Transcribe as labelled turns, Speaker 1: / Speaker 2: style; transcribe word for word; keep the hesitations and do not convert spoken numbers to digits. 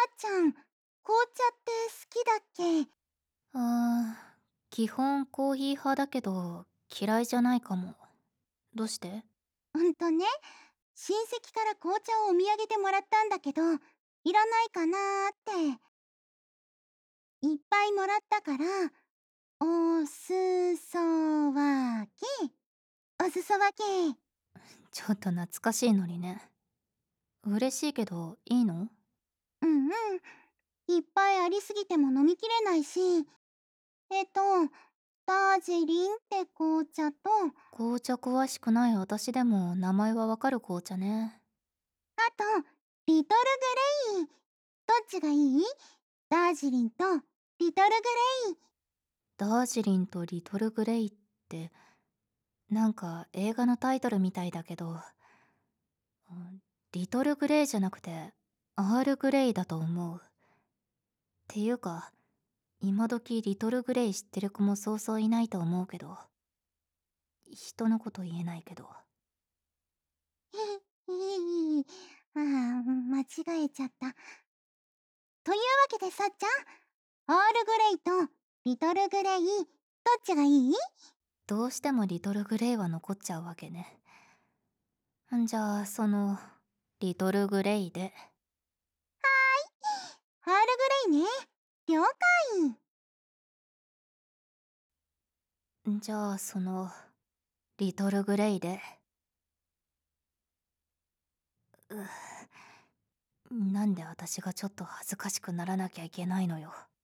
Speaker 1: っちゃん、紅茶って好きだっけ？
Speaker 2: あー、基本コーヒー派だけど嫌いじゃないかも。どうして？
Speaker 1: うんとね、親戚から紅茶をお土産でもらったんだけど、いらないかなーって。いっぱいもらったから、おすそわけ。おすそわけ。
Speaker 2: ちょっと懐かしいのにね。嬉しいけどいいの？
Speaker 1: うんうん。いっぱいありすぎても飲みきれないし、えっと、ダージリンって紅茶と、
Speaker 2: 紅茶詳しくない私でも名前はわかる紅茶ね。
Speaker 1: あと、リトルグレイ。どっちがいい？ダージリンとリトルグレイ。
Speaker 2: ダージリンとリトルグレイって、なんか映画のタイトルみたいだけど、うん、リトルグレイじゃなくてアールグレイだと思う。っていうか、今時リトルグレイ知ってる子もそうそういないと思うけど、人のこと言えないけど。
Speaker 1: ああ、間違えちゃった。というわけでさっちゃん、アールグレイとリトルグレイ、どっちがいい？
Speaker 2: どうしてもリトルグレイは残っちゃうわけね。んじゃあ、その、リトルグレイで。
Speaker 1: アールグレイね。了解。
Speaker 2: じゃあ、その、リトルグレイで。うなんで私がちょっと恥ずかしくならなきゃいけないのよ。